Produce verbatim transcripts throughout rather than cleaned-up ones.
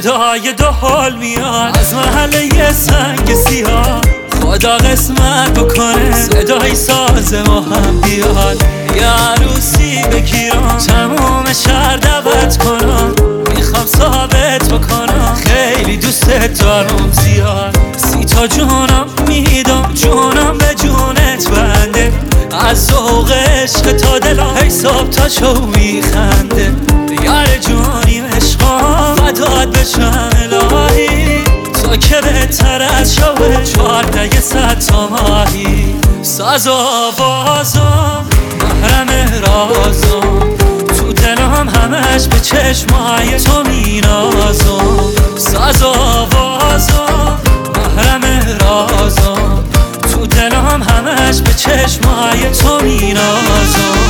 صدای دو حال میاد از محله سنگ سیاه. خدا قسمت بکنه صدای ساز ما هم بیاد. یه عروسی بگیرم تموم شهر دعوت کنم. میخوام ثابت بکنم خیلی دوست دارم زیاد. سی تا جونم میدم جونم به جونت بنده. از ذوق عشق تا دلم هی صبح تا شو میخنده. یار جونیم عشقام فدات بشم الهی. تو که بهتر از شوه چهارده صد تا ماهی. ساز و آوازم محرم رازم تو دلم همش به چشمای تو مینازم. ساز و آوازم محرم رازم تو دلم همش به چشمای تو مینازم.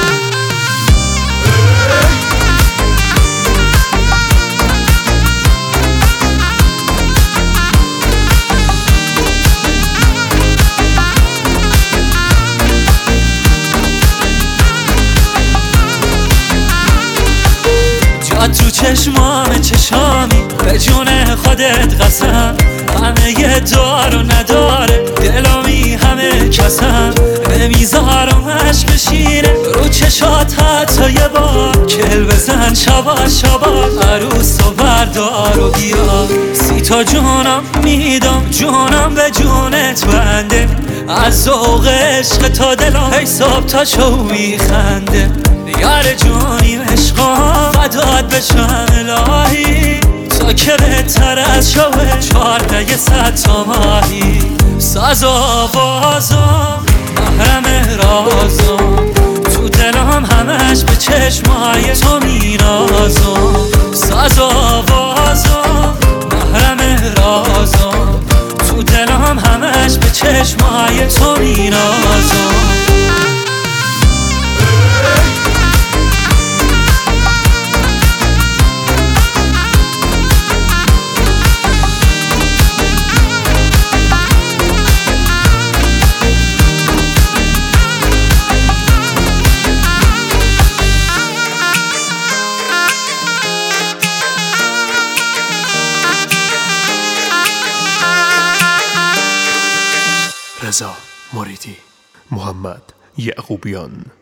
تو چشمام چشامی به جون خودت قسم. همه یه دار و نداره دلامی همه کسم. نمیذارم عشق بشینه رو چشات حتی یه بار. کل بزن شبا شبا عروس و بردار و بیا. سی تا جونم میدم جونم به جونت بنده. از ذوق عشق تا دلم هی صبح تا شو میخنده. یار جونیم عشقام فدات بشم الهی. تو که بهتر از شوه چهارده صد تا ماهی. ساز و آوازم محرم رازم تو دلم همش به چشمای تو مینازم. ساز و آوازم محرم رازم تو دلم همش به چشمای تو مینازم. رضا مریدی، محمد یعقوبیان.